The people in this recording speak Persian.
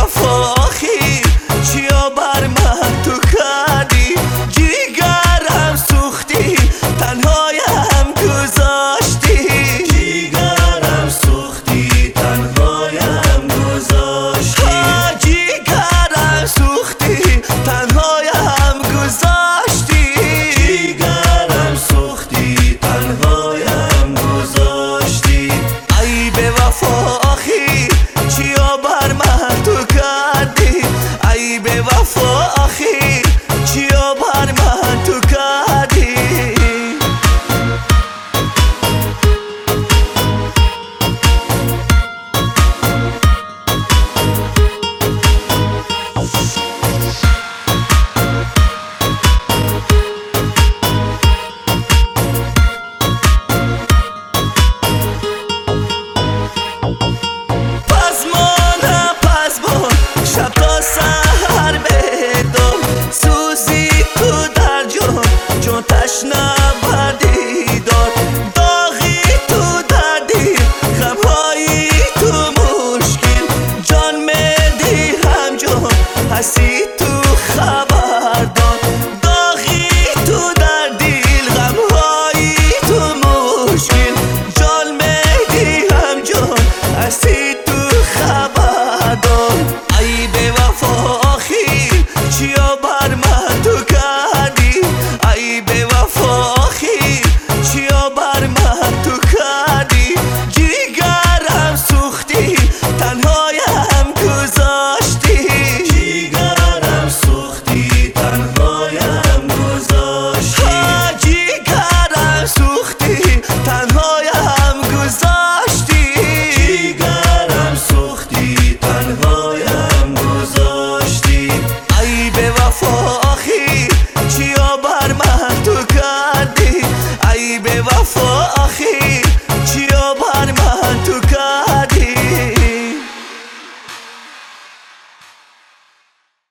وفا آخی چیا بر من تو کردی؟ جیگرم سوختی تنهایم گذاشتی، جیگرم سوختی تنهایم گذاشتی، جیگرم سوختی تنهایم گذاشتی، جیگرم سوختی تنهایم گذاشتی. ای به وفا آخی چیا بر من تو کردی؟ ای به وفا آخی چیا بر من تو کردی؟ شب تا سحر بدم سوزی تو در جون تشنه بردی دار، داغی تو دردی غمهایی تو مشکل، جان میدی هم جان هستی